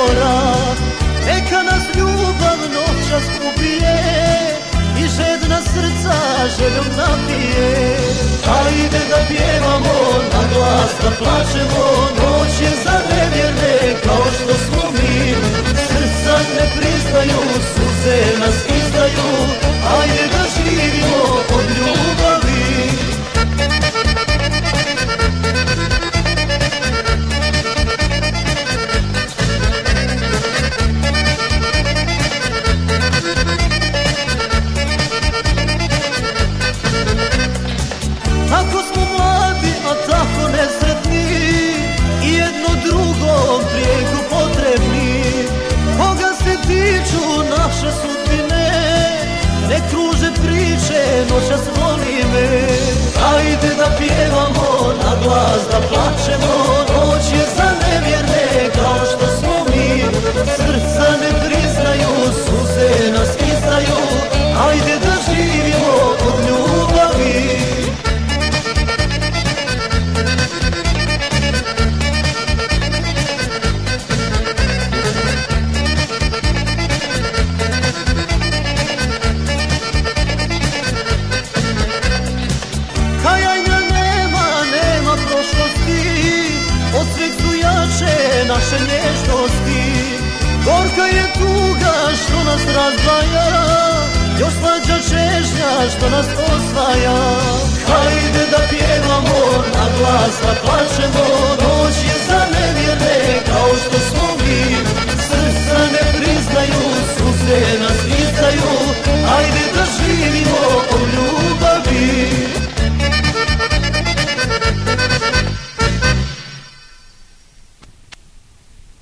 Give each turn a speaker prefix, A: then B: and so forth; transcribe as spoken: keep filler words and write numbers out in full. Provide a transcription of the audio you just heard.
A: mora. Neka nas ljubav noćas ubije i žedna srca željom napije. Hajde da pjevamo, na glas da plačemo, noć je za nevjerne kao što smo mi. Srca ne priznaju, suze nas izdaju, hajde da živimo od ljubavi. Tako smo mladi, a tako nesretni, i jedno drugom prijeko potrebni. Koga se tiču naše sudbine, ne kruže priče, noćas voli me. Hajde da pjevamo, na glas da plačemo, noć je za nevjerne kao što smo mi. Srca ne priznaju, suze nas izdaju, hajde da živimo od ljubavi. Kajanja nema, nema prošlosti, od sveg su jače naše nježnosti. Gorka je tuga što nas razdvaja, još slađa čežnja što nas osvaja. Hajde da pjevamo, na glas da plačemo,